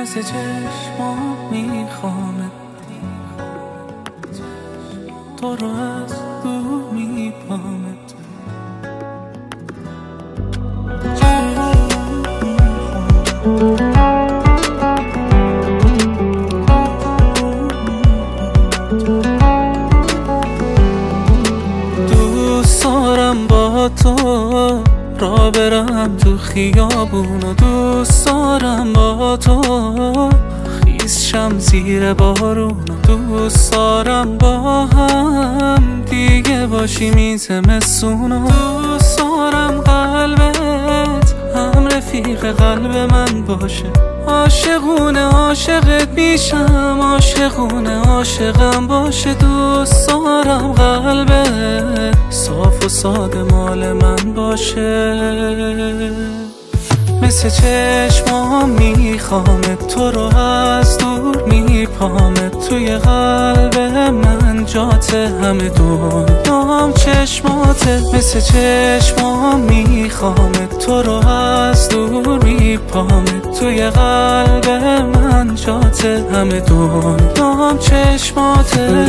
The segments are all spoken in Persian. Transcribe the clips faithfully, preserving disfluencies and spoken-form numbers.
مثل چشما میخوامت، تو رو از دور میپامت. دوست دارم با تو را برم تو خیابون و دوست دارم با تو خیس شم زیر بارون و دوست دارم با هم دیگه باشیم این زمستون و دوست دارم قلبت هم رفیق قلب من باشه. عاشقونه عاشقت میشم، عاشقونه عاشقم باشه. دوست دارم قلبت صاف و ساده مال من باشه. مثل چشمام میخوامت، تو رو از دور میپامت. توی قلب من جات همه دنیام چشماته. مثل چشمام میخوامت، تو رو از دور میپامت. توی قلب من جات همه دنیام چشماته.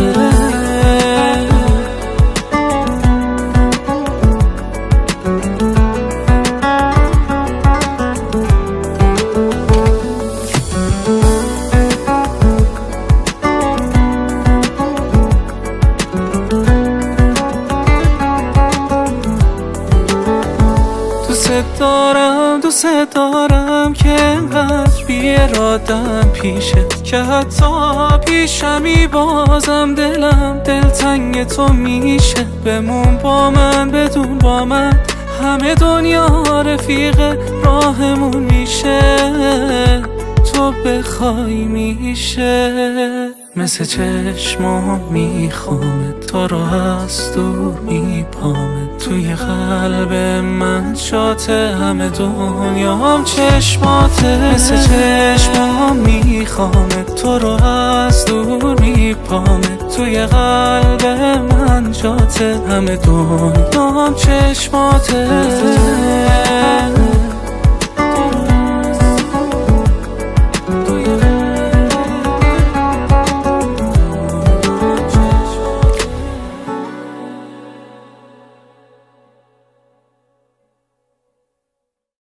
دوست دارم دوست دارم که انقدر بی‌اراده‌ام پیشت که حتی پیشمی بازم دلم دلتنگ تو میشه. بمون با من بدون با من همه دنیا رفیق راهمون میشه. تو بخوای میشه. مثل چشمام میخوامت، تو رو از دور میپامت. توی قلب من شات همه دنیام چشماته. مثل چشمام میخوامت، تو رو از دور میپامت. توی قلب من جات همه دنیام چشماته.